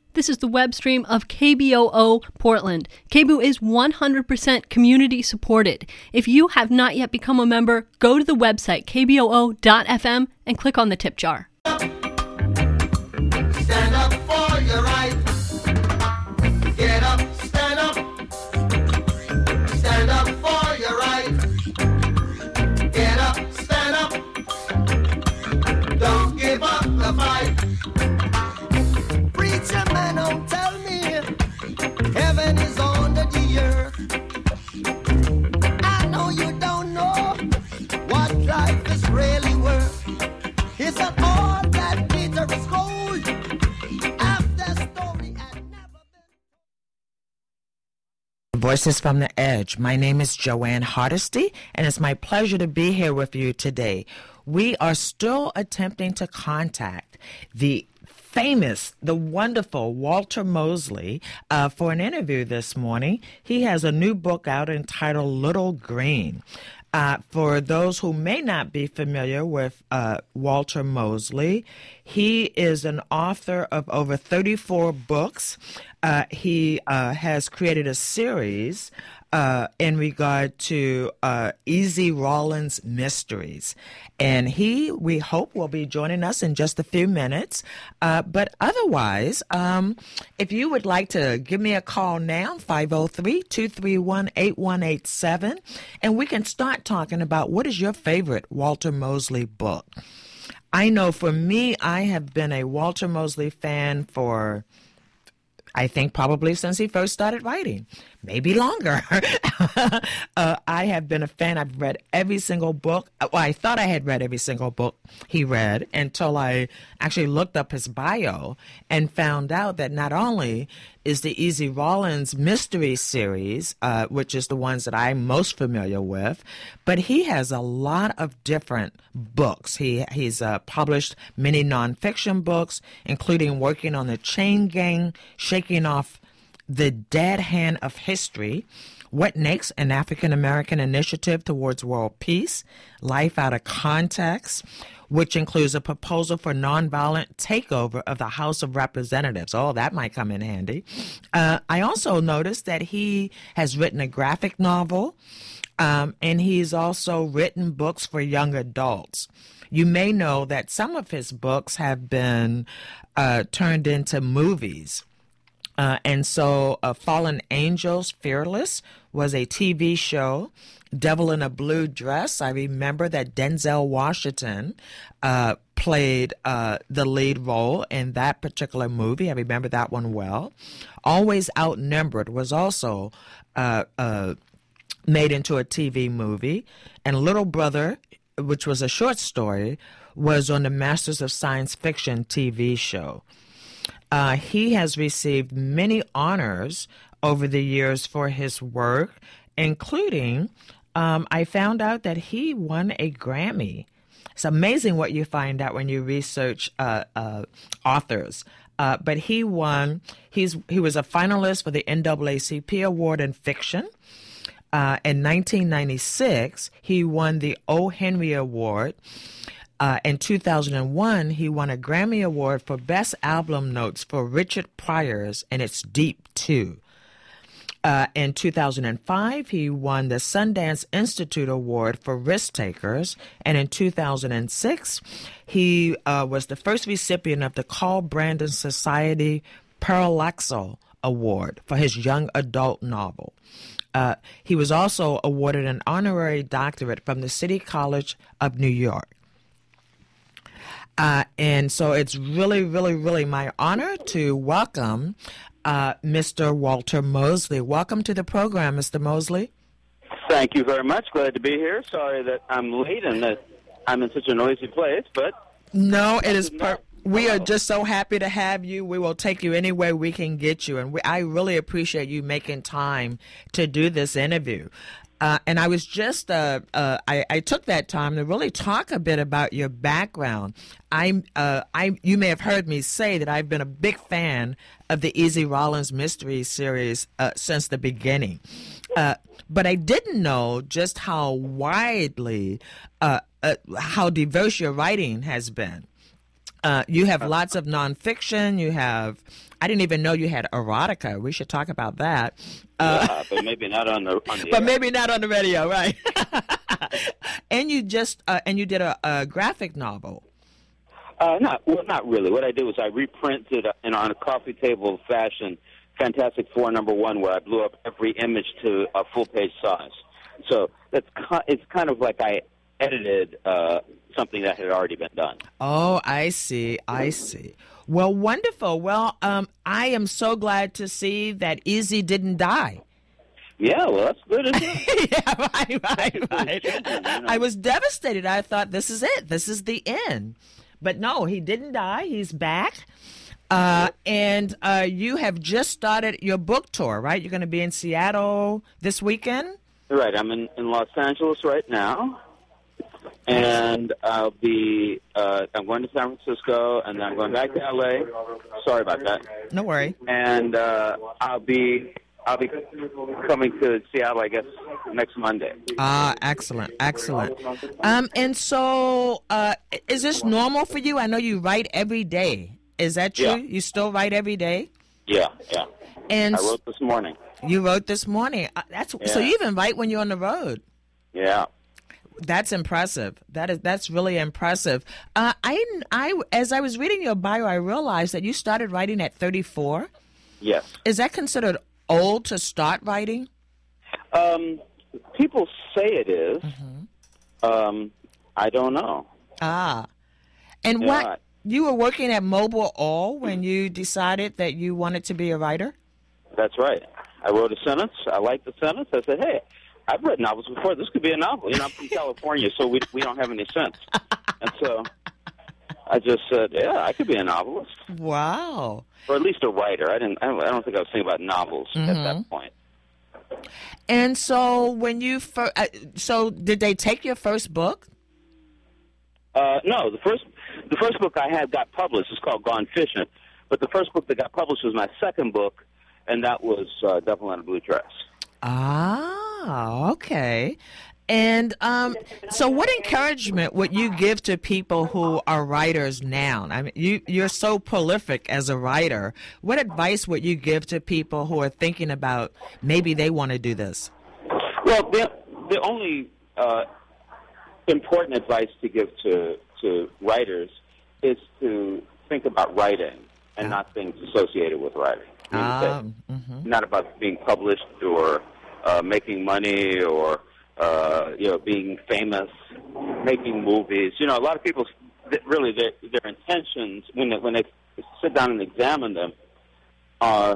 This is the web stream of KBOO Portland. KBOO is 100% community supported. If you have not yet become a member, go to the website kboo.fm and click on the tip jar. Stand up for your right. Get up, stand up. Stand up for your right. Get up, stand up. Don't give up the fight. Preacher man, don't tell me heaven is under the earth. I know you don't know what life is really worth. It's not all that glitter is gold. After story had never been. Voices from the Edge. My name is Joanne Hardesty, and it's my pleasure to be here with you today. We are still attempting to contact the wonderful Walter Mosley for an interview this morning. He has a new book out entitled Little Green. For those who may not be familiar with Walter Mosley, he is an author of over 34 books. He has created a series in regard to Easy Rawlins Mysteries. And we hope, will be joining us in just a few minutes. But otherwise, if you would like to give me a call now, 503-231-8187, and we can start talking about what is your favorite Walter Mosley book. I know for me, I have been a Walter Mosley fan for, I think, probably since he first started writing, maybe longer. I have been a fan. I've read every single book. Well, I thought I had read every single book he read until I actually looked up his bio and found out that not only is the Easy Rawlins Mystery Series, which is the ones that I'm most familiar with, but he has a lot of different books. He's published many nonfiction books, including working on the Chain Gang, Shaking Off the Dead Hand of History, What Makes an African American Initiative Towards World Peace, Life Out of Context, which includes a proposal for nonviolent takeover of the House of Representatives. Oh, that might come in handy. I also noticed that he has written a graphic novel, and he's also written books for young adults. You may know that some of his books have been turned into movies. And so Fallen Angels, Fearless was a TV show. Devil in a Blue Dress, I remember that Denzel Washington played the lead role in that particular movie. I remember that one well. Always Outnumbered was also made into a TV movie. And Little Brother, which was a short story, was on the Masters of Science Fiction TV show. He has received many honors over the years for his work, including, I found out that he won a Grammy. It's amazing what you find out when you research authors. But he was a finalist for the NAACP Award in Fiction. In 1996, he won the O. Henry Award. In 2001, he won a Grammy Award for Best Album Notes for Richard Pryor's and It's Deep, Too. In 2005, he won the Sundance Institute Award for Risk Takers. And in 2006, he was the first recipient of the Carl Brandon Society Parallaxo Award for his young adult novel. He was also awarded an honorary doctorate from the City College of New York. And so it's really, really, really my honor to welcome Mr. Walter Mosley. Welcome to the program, Mr. Mosley. Thank you very much. Glad to be here. Sorry that I'm late and that I'm in such a noisy place, but... No, it is... We are just so happy to have you. We will take you anywhere we can get you. And I really appreciate you making time to do this interview. And I was just, I took that time to really talk a bit about your background. You may have heard me say that I've been a big fan of the Easy Rawlins Mystery Series since the beginning. But I didn't know just how widely, how diverse your writing has been. You have lots of nonfiction. You have, I didn't even know you had erotica. We should talk about that. Yeah, but maybe not on the But air. maybe not on the radio, right? And you just, and you did a graphic novel. Not really. What I did was I reprinted on a coffee table fashion Fantastic Four #1, where I blew up every image to a full page size. So it's kind of like I edited something that had already been done. Oh, I see. I see. Well, wonderful. Well, I am so glad to see that Izzy didn't die. Yeah, well, that's good, isn't it? Yeah, right. I was devastated. I thought, this is it. This is the end. But no, he didn't die. He's back. And you have just started your book tour, right? You're going to be in Seattle this weekend? Right. I'm in Los Angeles right now. And I'm going to San Francisco, and then I'm going back to L.A. Sorry about that. No worry. And I'll be coming to Seattle, I guess, next Monday. Ah, excellent, excellent. And so, is this normal for you? I know you write every day. Is that true? Yeah. You still write every day? Yeah. And I wrote this morning. You wrote this morning. So you even write when you're on the road. Yeah. That's impressive. That's really impressive. As I was reading your bio, I realized that you started writing at 34. Yes. Is that considered old to start writing? People say it is. I don't know. Ah. And Yeah. what, you were working at Mobile All when you decided that you wanted to be a writer? That's right. I wrote a sentence. I liked the sentence. I said, hey, I've read novels before. This could be a novel. You know, I'm from California, so we don't have any sense. And so I just said, yeah, I could be a novelist. Wow. Or at least a writer. I don't think I was thinking about novels at that point. And so when you so did they take your first book? No, the first book I had got published. It's called Gone Fishing. But the first book that got published was my second book, and that was Devil in a Blue Dress. Ah, okay. And so what encouragement would you give to people who are writers now? I mean, you're so prolific as a writer. What advice would you give to people who are thinking about maybe they want to do this? Well, the only important advice to give to writers is to think about writing and not things associated with writing. Not about being published or making money or being famous, making movies. You know, a lot of people really their intentions when they sit down and examine them are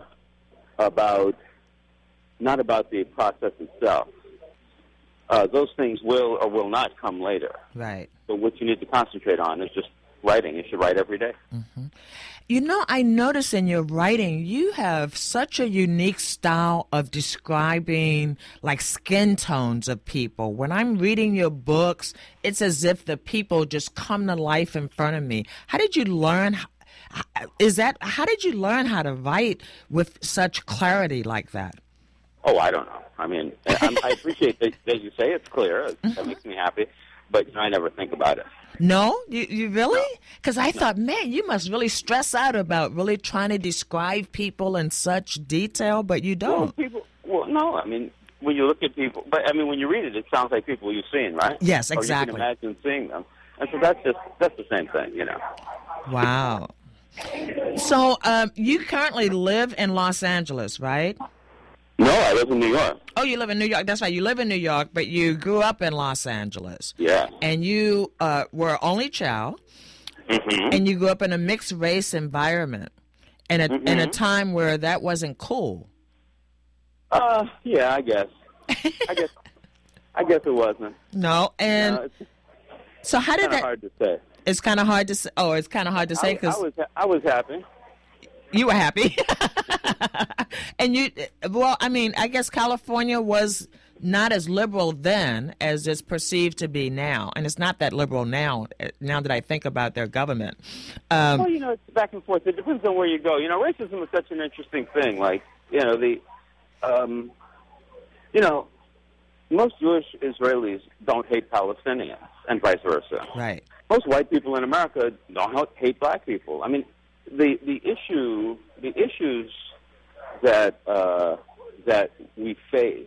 not about the process itself. Those things will or will not come later. Right. So what you need to concentrate on is just writing. You should write every day. You know, I notice in your writing, you have such a unique style of describing like skin tones of people. When I'm reading your books, it's as if the people just come to life in front of me. How did you learn? How did you learn how to write with such clarity like that? Oh, I don't know. I mean, I appreciate that you say it's clear. That makes me happy. But I never think about it. No? You really? Because I thought, man, you must really stress out about really trying to describe people in such detail, but you don't. Well, no. I mean, when you look at people, but I mean, when you read it, it sounds like people you've seen, right? Yes, exactly. Or you can imagine seeing them. And so that's the same thing, you know. Wow. So you currently live in Los Angeles, right? No, I live in New York. Oh, you live in New York. That's right. You live in New York, but you grew up in Los Angeles. Yeah. And you were only child, and you grew up in a mixed race environment, in a time where that wasn't cool. Yeah, I guess. I guess it wasn't. No, and so how did that? Hard to say. It's kind of hard to say. Oh, it's kind of hard to say because I was happy. You were happy. And I mean, I guess California was not as liberal then as it's perceived to be now. And it's not that liberal now that I think about their government. Well, it's back and forth. It depends on where you go. Racism is such an interesting thing. Like, most Jewish Israelis don't hate Palestinians and vice versa. Right. most white people in America don't hate black people. I mean, the issues that that we face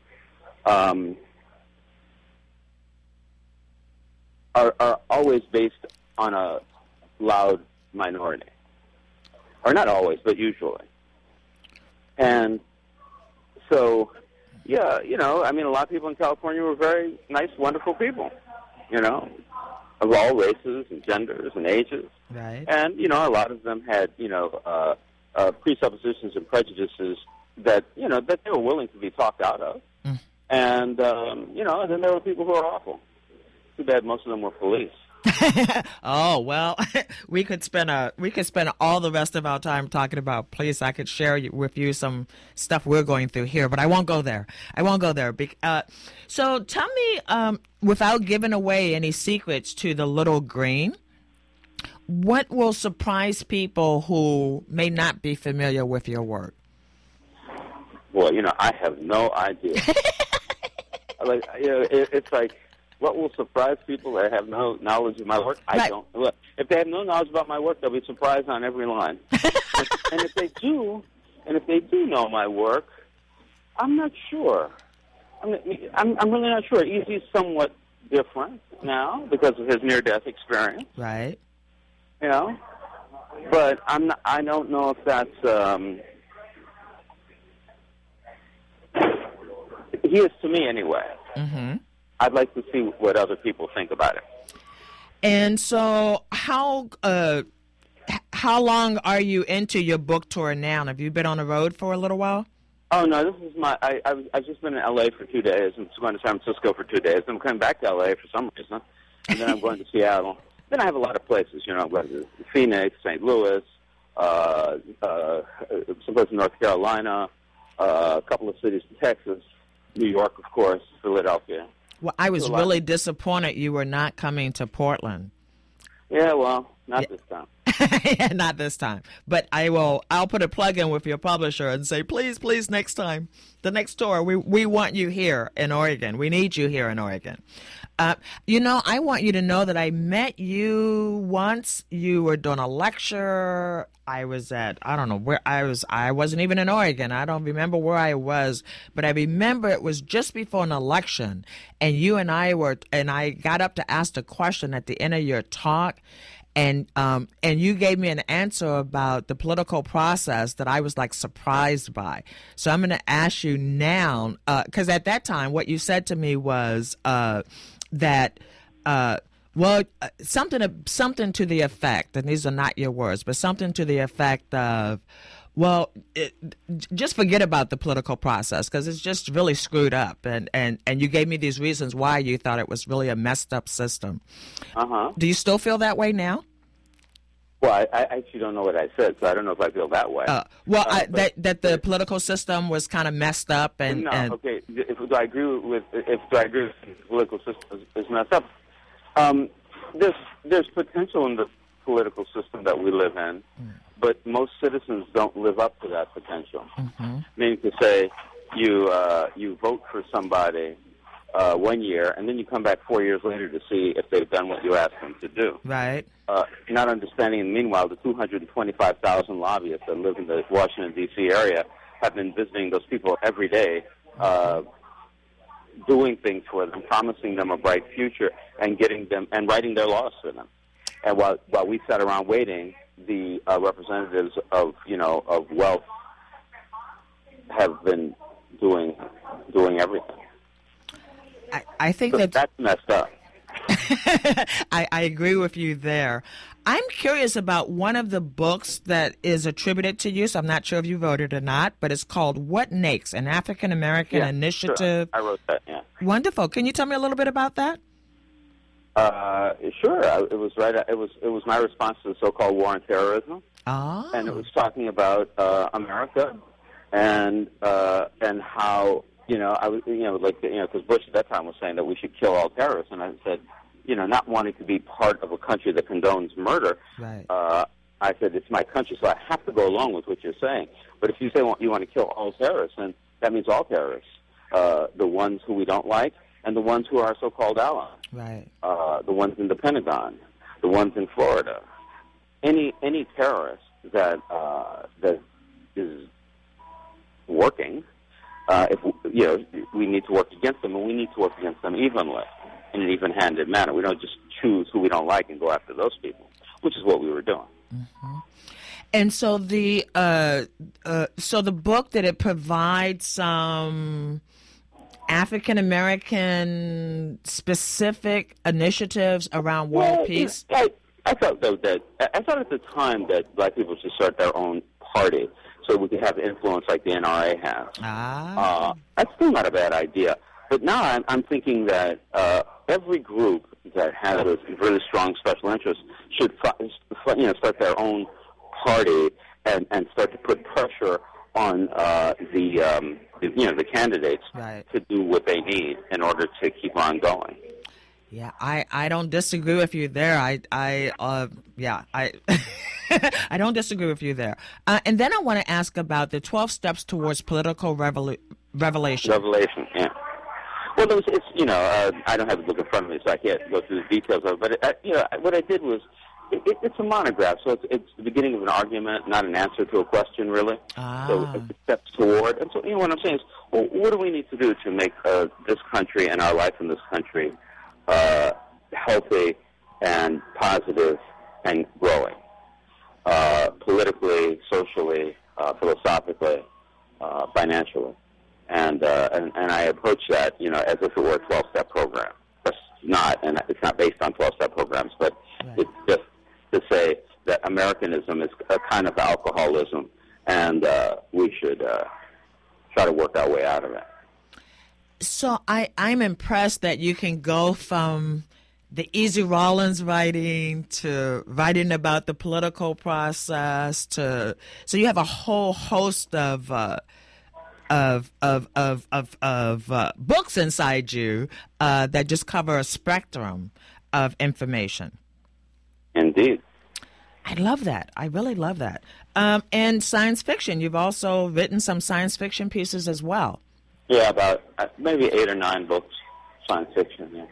are always based on a loud minority, or not always, but usually. And so, yeah, you know, I mean, a lot of people in California were very nice, wonderful people, you know, of all races and genders and ages. Right. And, you know, a lot of them had, you know, presuppositions and prejudices that, you know, that they were willing to be talked out of. Mm. And, you know, and then there were people who were awful. Too bad most of them were police. Oh, well, we could spend all the rest of our time talking about police. I could share with you some stuff we're going through here, but I won't go there. So tell me, without giving away any secrets to the Little Green, what will surprise people who may not be familiar with your work? Well, you know, I have no idea. Like, you know, it's like, what will surprise people that have no knowledge of my work? I don't. Look, if they have no knowledge about my work, they'll be surprised on every line. And if they do know my work, I'm not sure. I'm really not sure. Easy's somewhat different now because of his near-death experience. Right. You know, but I don't know if that's. He is to me anyway. Mm-hmm. I'd like to see what other people think about it. And so, how long are you into your book tour now? Have you been on the road for a little while? Oh no, this is I've just been in L.A. for 2 days. I'm going to San Francisco for 2 days. I'm coming back to L.A. for some reason, and then I'm going to Seattle. Then I have a lot of places. You know, I'm going to Phoenix, St. Louis, someplace in North Carolina, a couple of cities in Texas, New York, of course, Philadelphia. Well, I was really disappointed you were not coming to Portland. Yeah, well, not this time. Yeah, not this time. But I'll put a plug in with your publisher and say, please, next time, the next tour, we want you here in Oregon. We need you here in Oregon. You know, I want you to know that I met you once. You were doing a lecture. I was at, I don't know where I was. I wasn't even in Oregon. I don't remember where I was, but I remember it was just before an election, and I got up to ask a question at the end of your talk, and you gave me an answer about the political process that I was like surprised by. So I'm going to ask you now, because at that time what you said to me was that. Something to the effect, and these are not your words, but something to the effect of, just forget about the political process because it's just really screwed up. And you gave me these reasons why you thought it was really a messed up system. Uh-huh. Do you still feel that way now? Well, I actually don't know what I said, so I don't know if I feel that way. That the political system was kind of messed up. Okay. Do I agree with the political system is messed up? There's potential in the political system that we live in, but most citizens don't live up to that potential. Mm-hmm. Meaning to say, you vote for somebody 1 year, and then you come back 4 years later to see if they've done what you asked them to do. Right. Not understanding, meanwhile, the 225,000 lobbyists that live in the Washington, D.C. area have been visiting those people every day, doing things for them, promising them a bright future, and getting them and writing their laws for them. And while we sat around waiting, the representatives of wealth have been doing everything. I think so that's messed up. I agree with you there. I'm curious about one of the books that is attributed to you, so I'm not sure if you wrote it or not, but it's called What Next? An African American Initiative. Sure. I wrote that, yeah. Wonderful. Can you tell me a little bit about that? Sure. It was right. It was my response to the so-called war on terrorism. Oh. And it was talking about America and how because Bush at that time was saying that we should kill all terrorists, and I said, not wanting to be part of a country that condones murder. Right. I said it's my country, so I have to go along with what you're saying. But if you say you want to kill all terrorists, then that means all terrorists, the ones who we don't like and the ones who are our so-called allies. Right. The ones in the Pentagon, the ones in Florida. Any terrorist that is working, if we need to work against them, and we need to work against them evenly, in an even-handed manner. We don't just choose who we don't like and go after those people, which is what we were doing. Mm-hmm. And so the book, did it provide some African American specific initiatives around world peace? I thought at the time that black people should start their own party so we could have influence like the NRA has. That's still not a bad idea. But now I'm thinking that every group that has a really strong special interest should start their own party and start to put pressure on the candidates to do what they need in order to keep on going. Yeah, I don't disagree with you there. I don't disagree with you there. And then I want to ask about the 12 steps towards political revelation. Revelation, yeah. Well, I don't have the book in front of me, so I can't go through the details of it. But what I did was, it's a monograph, so it's the beginning of an argument, not an answer to a question, really. So it's steps toward. And so, what I'm saying is, well, what do we need to do to make this country and our life in this country healthy and positive and growing, politically, socially, philosophically, financially, and I approach that as if it were a 12-step program. It's not, and it's not based on 12-step programs, but it's just to say that Americanism is a kind of alcoholism, and we should try to work our way out of it. So I'm impressed that you can go from the Easy Rawlins writing to writing about the political process so you have a whole host of books inside you that just cover a spectrum of information. Indeed. I love that. I really love that. And science fiction. You've also written some science fiction pieces as well. Yeah, about maybe 8 or 9 books, science fiction, yeah.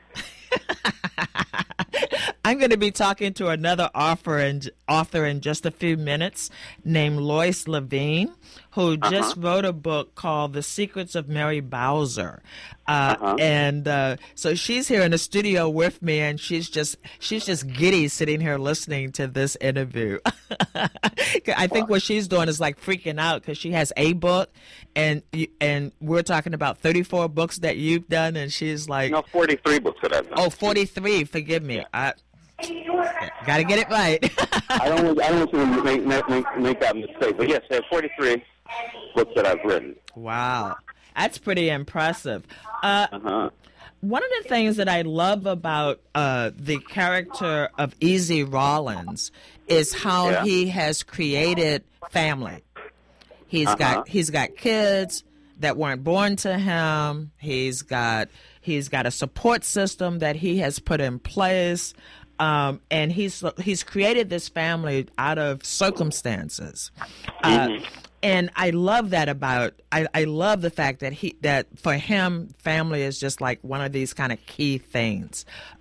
I'm going to be talking to another author in just a few minutes named Lois Levine, who just wrote a book called The Secrets of Mary Bowser. And so she's here in the studio with me, and she's just giddy sitting here listening to this interview. I think what she's doing is like freaking out because she has a book, and we're talking about 34 books that you've done, and she's like... No, 43 books that I've done. Oh, 43. Forgive me. Got to get it right. I don't want to make that mistake. But yes, I have 43 books that I've written. Wow. That's pretty impressive. One of the things that I love about the character of Easy Rawlins is how he has created family. He's got kids that weren't born to him. He's got a support system that he has put in place. And he's created this family out of circumstances. And I love that I love the fact that for him, family is just like one of these kind of key things.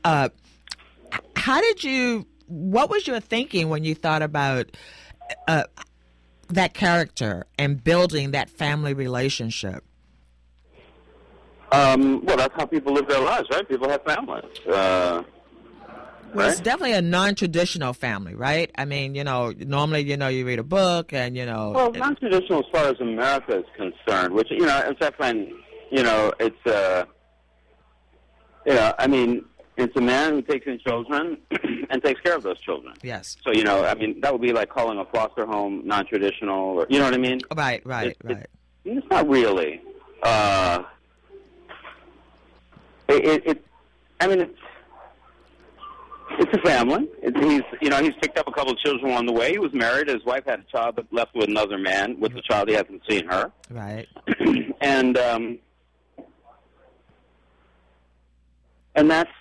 What was your thinking when you thought about that character and building that family relationship? Well, that's how people live their lives, right? People have families. Well, it's definitely a non-traditional family, right? I mean, normally, you read a book and, Well, non-traditional as far as America is concerned, which, in fact, it's, it's a man who takes in children and takes care of those children. Yes. So, that would be like calling a foster home non-traditional, or, you know what I mean? Right. It's not really. It's a family. He's picked up a couple of children along the way. He was married. His wife had a child but left with another man. With the child, he hasn't seen her. Right. And that's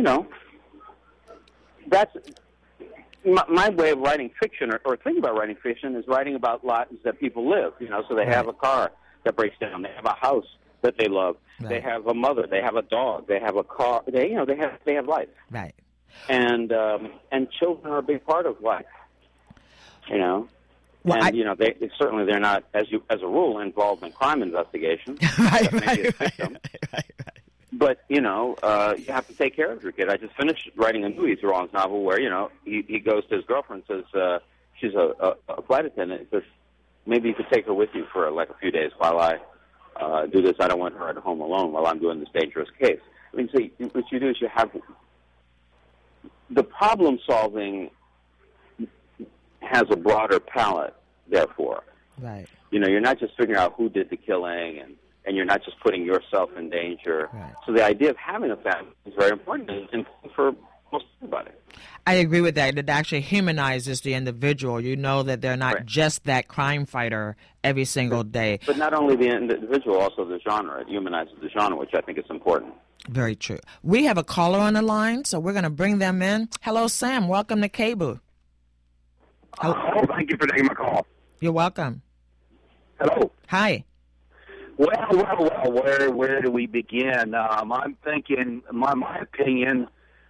that's my way of writing fiction, or thinking about writing fiction, is writing about lives that people live. So they have a car that breaks down. They have a house that they love. Right. They have a mother. They have a dog. They have a car. They have life. Right. And children are a big part of life. Well, they're not, as a rule, involved in crime investigations. Right. But you have to take care of your kid. I just finished writing a new Ethan Rawlins novel where he goes to his girlfriend and says she's a flight attendant. He says maybe you could take her with you for like a few days while I do this. I don't want her at home alone while I'm doing this dangerous case. I mean, so what you do is you have the problem solving has a broader palette, therefore. Right. You're not just figuring out who did the killing, and you're not just putting yourself in danger. Right. So the idea of having a family is very important and for most everybody. I agree with that. It actually humanizes the individual. You know that they're not Right. just that crime fighter every single day. But not only the individual, also the genre. It humanizes the genre, which I think is important. Very true. We have a caller on the line, so we're going to bring them in. Hello, Sam. Welcome to KBOO. Thank you for taking my call. You're welcome. Hello. Hi. Well, where do we begin? I'm thinking, my opinion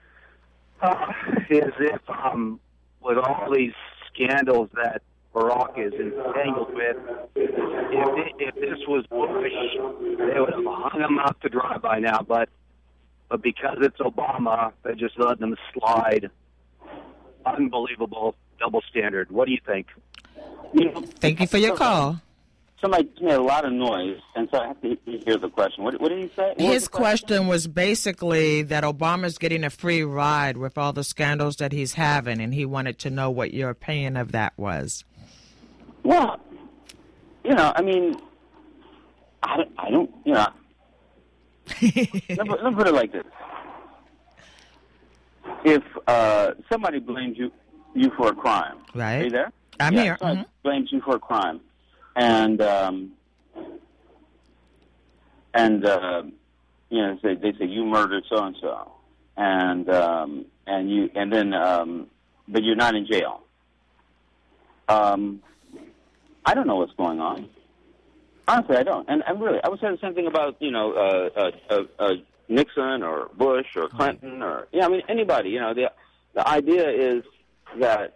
is if, with all these scandals that Barack is entangled with, if this was Bush, they would have hung him out to dry by now, but because it's Obama, they're just letting him slide. Unbelievable double standard. What do you think? Thank you for your call. Somebody made a lot of noise, and so I have to hear the question. What did he say? What was His the question? question was basically that Obama's getting a free ride with all the scandals that he's having, and he wanted to know what your opinion of that was. Well, I mean, I don't, let me put it like this. If somebody blames you for a crime, Right. Are you there? I'm here. Somebody blames you for a crime, and they say you murdered so and so, but you're not in jail. I don't know what's going on. Honestly, I don't. And really, I would say the same thing about Nixon or Bush or Clinton or anybody. The idea is that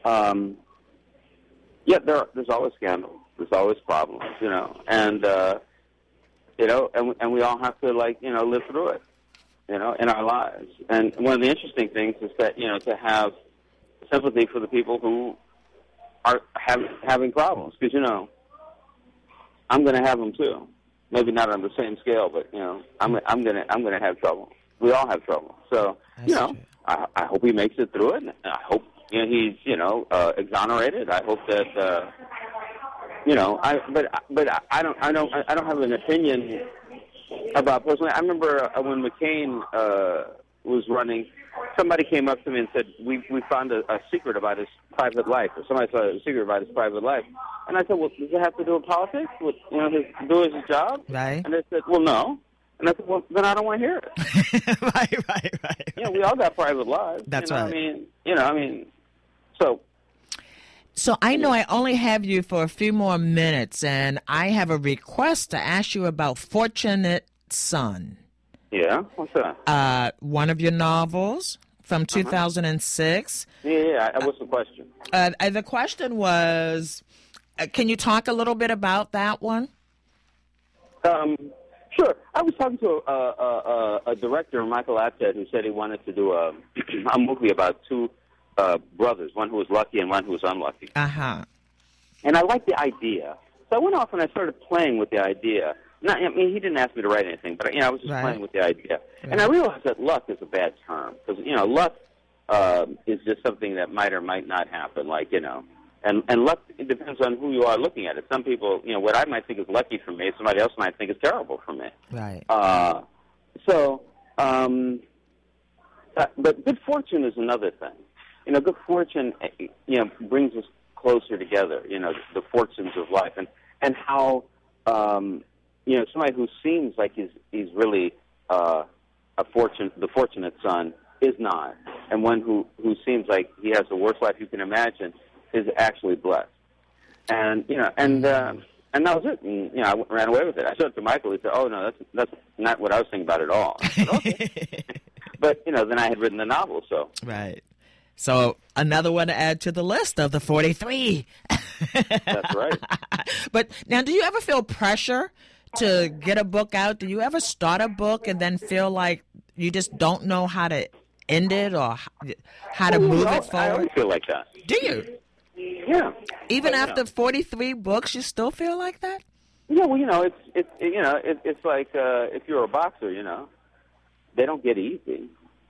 there's always scandals, there's always problems, and we all have to live through it, in our lives. And one of the interesting things is that to have sympathy for the people who are having problems, because I'm going to have them too. Maybe not on the same scale, but I'm going to have trouble. We all have trouble. So That's true. I hope he makes it through it. I hope he's exonerated. I hope that I don't have an opinion about personally. I remember when McCain was running, somebody came up to me and said, we found a secret about his private life, or somebody saw a secret about his private life. And I said, well, does it have to do with politics? With doing his job? Right. And they said, well, no. And I said, well, then I don't want to hear it. Right. We all got private lives. That's right. So I know I only have you for a few more minutes, and I have a request to ask you about Fortunate Son. Yeah? What's that? One of your novels from 2006. Yeah. What's the question? The question was, can you talk a little bit about that one? Sure. I was talking to a director, Michael Apted, who said he wanted to do a movie about two brothers, one who was lucky and one who was unlucky. Uh-huh. And I liked the idea. So I went off and I started playing with the idea. He didn't ask me to write anything, but I was just playing with the idea. Right. And I realized that luck is a bad term, because, luck is just something that might or might not happen, And luck, it depends on who you are looking at it. Some people, what I might think is lucky for me, somebody else might think is terrible for me. Right. But good fortune is another thing. Good fortune, brings us closer together, the fortunes of life. And how, somebody who seems like he's really the fortunate son is not. And one who seems like he has the worst life you can imagine is actually blessed. And And that was it. And, I ran away with it. I showed it to Michael. He said, "Oh no, that's not what I was thinking about at all." I said, okay. But then I had written the novel, so Right. So another one to add to the list of the 43. that's right. But now, do you ever feel pressure to get a book out? Do you ever start a book and then feel like you just don't know how to end it or how to move it I forward? always feel like that. Do you? Yeah. Even But, after 43 books, you still feel like that? Yeah, well, it's like if you're a boxer, they don't get easy.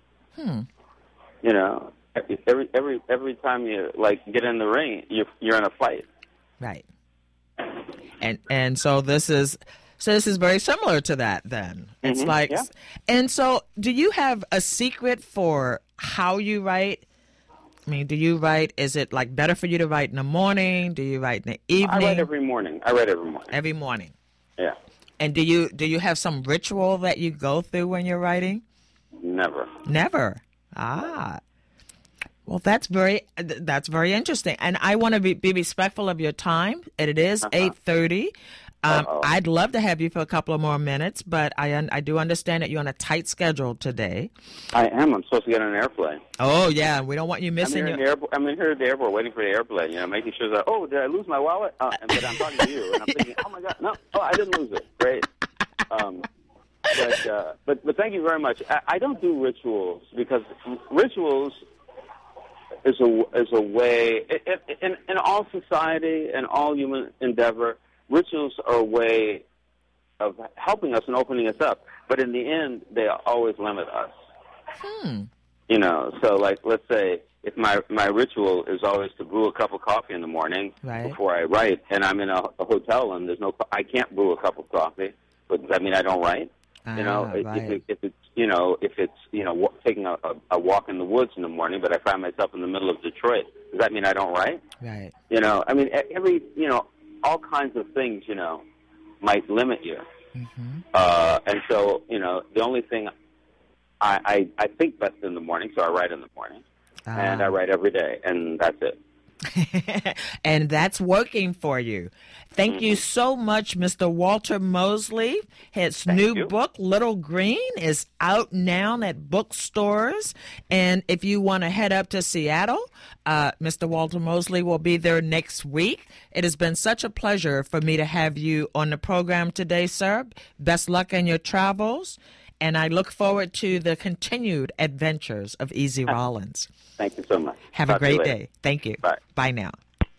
Every time you get in the ring, you're in a fight. Right. And so this is very similar to that then. It's like, yeah. And so do you have a secret for how you write? I mean, do you write, is it like better for you to write in the morning? Do you write in the evening? I write every morning. Every morning. Yeah. And do you have some ritual that you go through when you're writing? Never. Never. Well, that's very interesting. And I want to be respectful of your time. And it is 8:30. I'd love to have you for a couple of more minutes, but I do understand that you're on a tight schedule today. I am. I'm supposed to get on an airplane. Oh, yeah. We don't want you missing I'm here at the airport waiting for the airplane, making sure that, did I lose my wallet? But I'm talking to you, and I'm thinking, oh, my God, no. Oh, I didn't lose it. Great. But thank you very much. I don't do rituals because rituals is a way, in all society and all human endeavor, rituals are a way of helping us and opening us up. But in the end, they always limit us. So let's say if my ritual is always to brew a cup of coffee in the morning before I write, and I'm in a hotel and I can't brew a cup of coffee, but does that mean I don't write? Right. If it's taking a walk in the woods in the morning, but I find myself in the middle of Detroit, does that mean I don't write? Right. All kinds of things, might limit you. And so, the only thing I think best in the morning, so I write in the morning, and I write every day, and that's it. And that's working for you. Thank you so much, Mr. Walter Mosley. His new book, Little Green, is out now at bookstores. And if you want to head up to Seattle, Mr. Walter Mosley will be there next week. It has been such a pleasure for me to have you on the program today, sir. Best luck in your travels. And I look forward to the continued adventures of Easy Rollins. Thank you so much. Have a great day. Thank you. Bye. Bye now.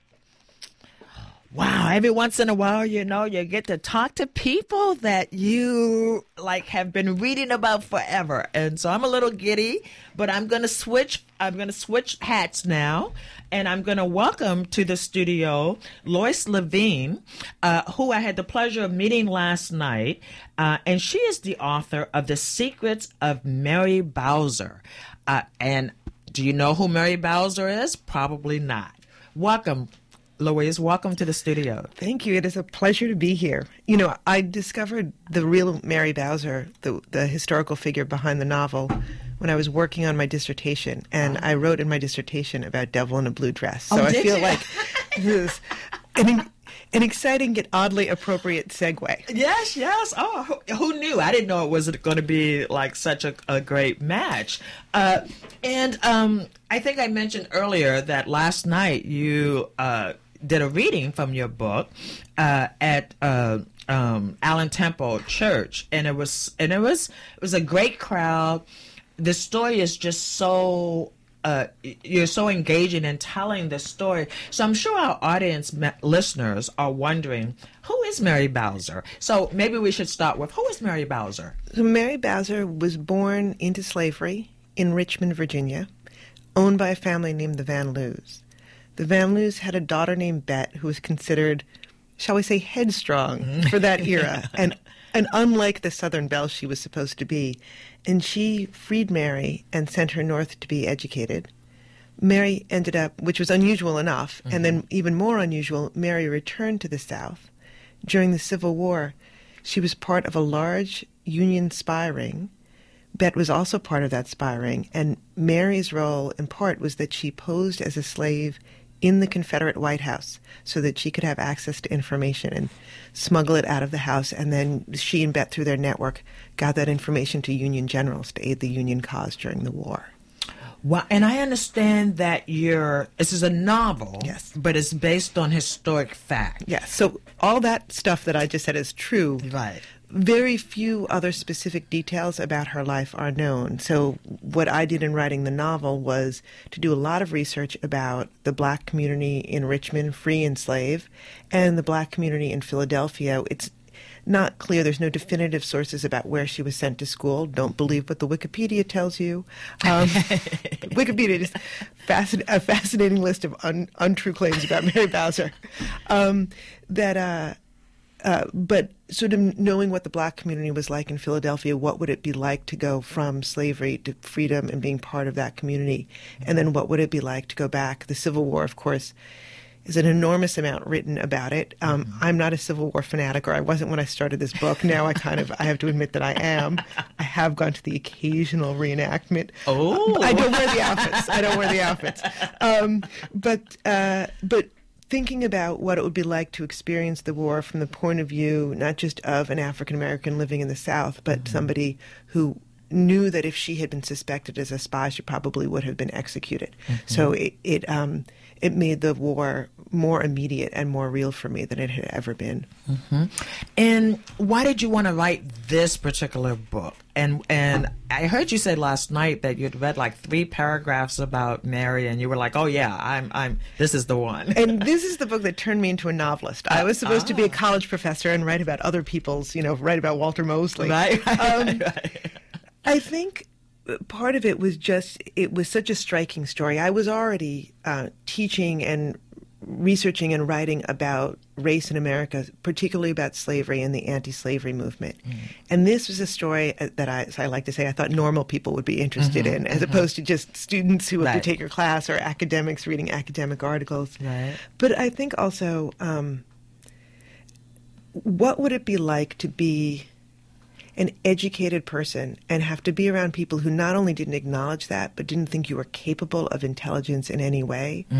Wow, every once in a while, you get to talk to people that you have been reading about forever. And so I'm a little giddy, but I'm going to switch hats now, and I'm going to welcome to the studio Lois Levine, who I had the pleasure of meeting last night, and she is the author of The Secrets of Mary Bowser. And do you know who Mary Bowser is? Probably not. Welcome, Louise. Welcome to the studio. Thank you. It is a pleasure to be here. I discovered the real Mary Bowser, the historical figure behind the novel, when I was working on my dissertation. And I wrote in my dissertation about Devil in a Blue Dress. So I feel like this is an exciting yet oddly appropriate segue. Yes. Oh, who knew? I didn't know it was going to be such a great match. And I think I mentioned earlier that last night you did a reading from your book at Allen Temple Church, and it was a great crowd. The story is just so. You're so engaging in telling the story. So I'm sure our audience listeners are wondering, who is Mary Bowser? So maybe we should start with, who is Mary Bowser? So Mary Bowser was born into slavery in Richmond, Virginia, owned by a family named the Van Loos. The Van Loos had a daughter named Bet who was considered, shall we say, headstrong for that era, and unlike the Southern belle she was supposed to be. And she freed Mary and sent her north to be educated. Mary ended up, which was unusual enough, and then even more unusual, Mary returned to the South. During the Civil War, she was part of a large Union spy ring. Bet was also part of that spy ring, and Mary's role, in part, was that she posed as a slave in the Confederate White House so that she could have access to information and smuggle it out of the house. And then she and Bet, through their network, got that information to Union generals to aid the Union cause during the war. Well, and I understand that this is a novel, Yes. but it's based on historic fact. Yes, so all that stuff that I just said is true. Right. Very few other specific details about her life are known. So what I did in writing the novel was to do a lot of research about the black community in Richmond, free and slave, and the black community in Philadelphia. It's not clear. There's no definitive sources about where she was sent to school. Don't believe what the Wikipedia tells you. Wikipedia is a fascinating list of untrue claims about Mary Bowser. But sort of knowing what the black community was like in Philadelphia, what would it be like to go from slavery to freedom and being part of that community? And then what would it be like to go back? The Civil War, of course, is an enormous amount written about it. I'm not a Civil War fanatic, or I wasn't when I started this book. Now I have to admit that I am. I have gone to the occasional reenactment. Oh. I don't wear the outfits. But thinking about what it would be like to experience the war from the point of view not just of an African American living in the South, but somebody who knew that if she had been suspected as a spy, she probably would have been executed. So it made the war more immediate and more real for me than it had ever been. And why did you want to write this particular book? And I heard you say last night that you'd read like 3 paragraphs about Mary, and you were like, "Oh yeah, I'm this is the one." And this is the book that turned me into a novelist. I was supposed to be a college professor and write about other people's, write about Walter Mosley. Right. I think part of it was it was such a striking story. I was already teaching and researching and writing about race in America, particularly about slavery and the anti-slavery movement. And this was a story that I like to say I thought normal people would be interested in, as opposed to just students who have to take your class or academics reading academic articles. Right. But I think also, what would it be like to be an educated person and have to be around people who not only didn't acknowledge that, but didn't think you were capable of intelligence in any way?